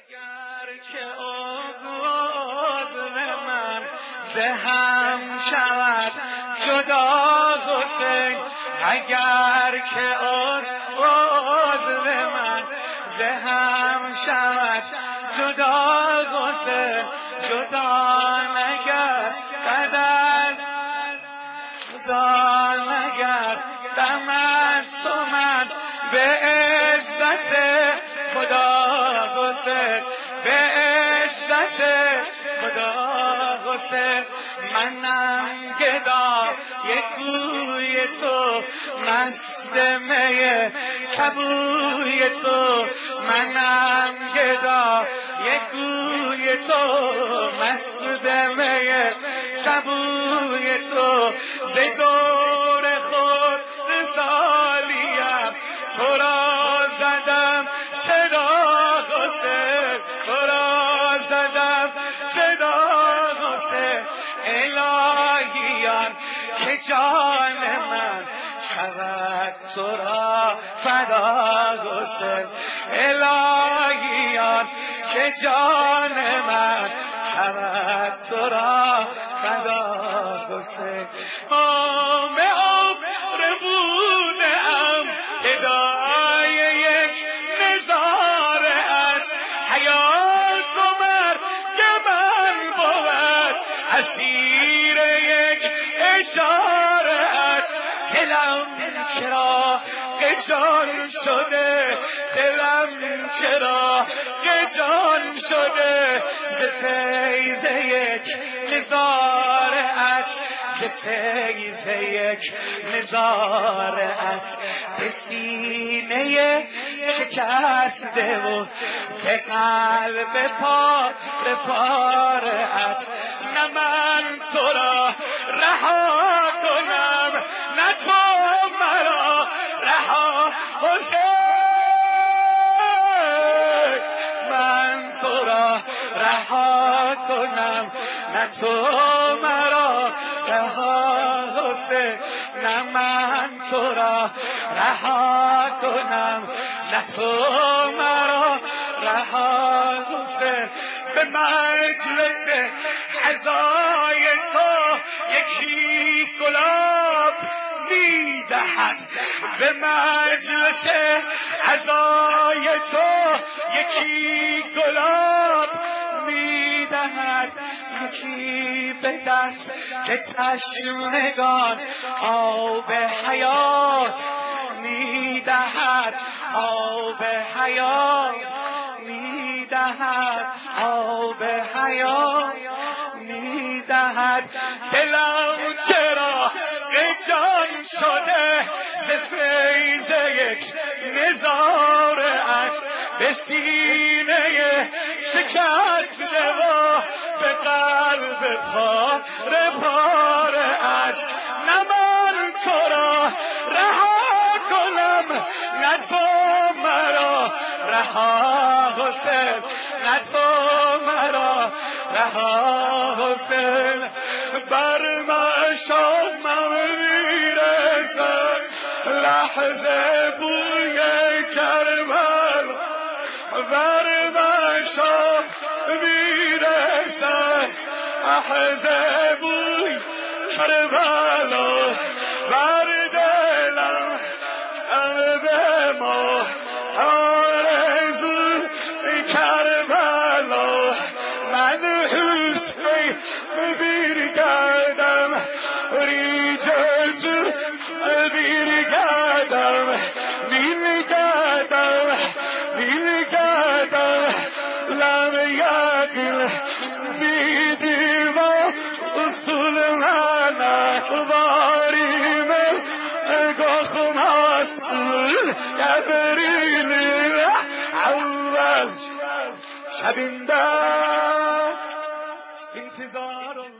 که عضو من زهم شود جدا حسین، اگر که عضو من زهم شود جدا حسین، جدا نگردد جدا نگردم از تو من به عزت خدا حسین، به عزت خدا حسین. منم گدای کوی تو، مست می سبوی تو، منم گدای کوی تو، مست می سبوی تو. ز دور خود سالیم تو را زدم صدا حسین، تو را زدم صدا حسین. الهیان که جان من شود تو را فدا حسین، الهیان که جان من شود تو را فدا حسین. عمر بودم فدای یک نظاره است، حیات و مرگ من بود اسیر یک اشاره است. دلم چرا قجان شده، دلم چرا قجان شده، ز فیض یک نظاره است، ز فیض یک نظاره است. به سینه شکسته و به قلب پاره پاره است. نه من تو را رها کنم، نه تو مرا رها حسین. من تو را رها کنم، نه تو مرا رها حسین. نه من تو را رها کنم، نه تو مرا رها حسین. به مجلس عزای تو یکی گلاب میدهد، به مجلس عزای تو یکی گلاب میدهد، یکی به دست تشنگان آب حیات میدهد، آب حیات میدهد، آب حیات میدهد. دلم چرا قجان شده، ز فیض یک نظاره است، به سینه شکسته و به قلب پاره پاره است. نه من تو را رها کنم، نه تو مرا رها حسین، نه تو مرا رها حسین. بر مشامم میرسد لحظه بوی کربلا، بر مشام میرسد لحظه بوی کربلا. بر دلم قلب ما آرزو کربلا. من حسین بیرگردم ریجت بیرگردم بیرگردم بیرگردم لم یقل بیدیما اصول من اخباریم گاخ مسئول گبریل اول شبینده انتظار